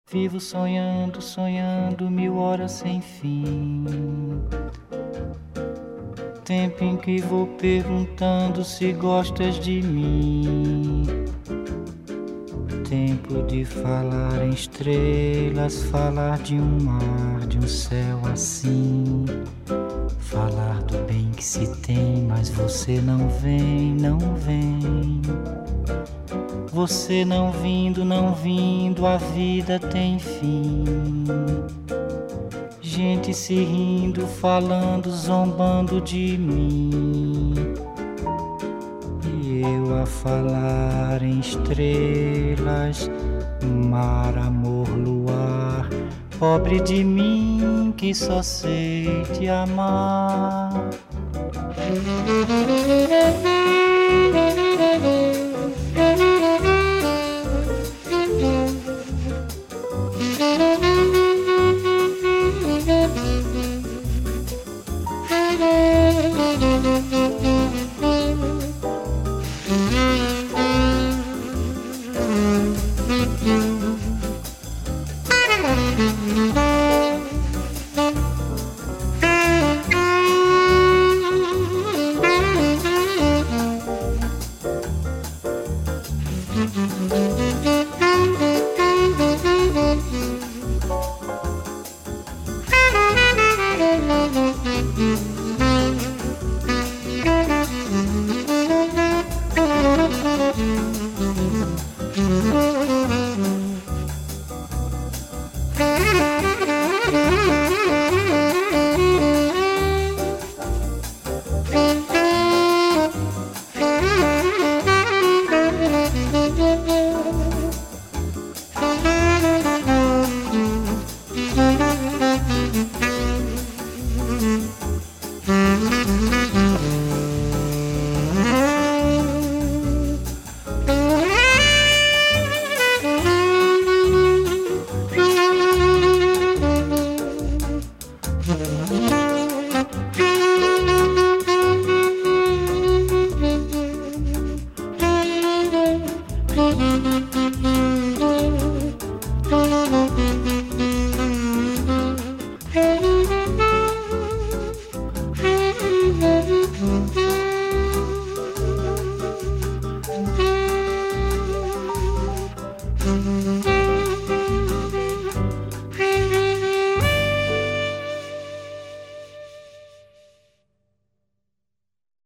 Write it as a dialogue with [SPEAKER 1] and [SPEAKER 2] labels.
[SPEAKER 1] Vivo sonhando, sonhando 1000 horas sem fim. Tempo em que vou perguntando se gostas de mim. Tempo de falar em estrelas, falar de um mar, de um céu assim. Falar do bem que se tem, mas você não vem, não vem. Você não vindo, não vindo, a vida tem fim. Gente se rindo, falando, zombando de mim. E eu a falar em estrelas, mar, amor, luar. Pobre de mim que só sei te amar.